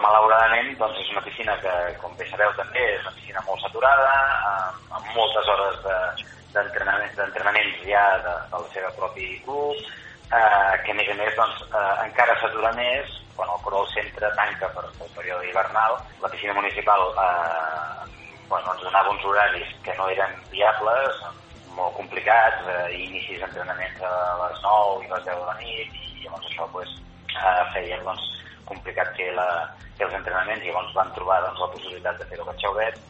Malauradament, doncs, és una piscina que, com bé sabeu també, és una piscina molt saturada, amb moltes hores d'entrenaments ja del seu propi club, que a més doncs, encara s'atura més quan el Corol Centre tanca per el període hivernal. La piscina municipal ens donava uns horaris que no eren viables, molt complicats, inicis d'entrenaments a les 9 i les 10 de la nit, i llavors això feia complicat fer els entrenaments, i llavors van trobar la possibilitat de fer-ho a Xauvet.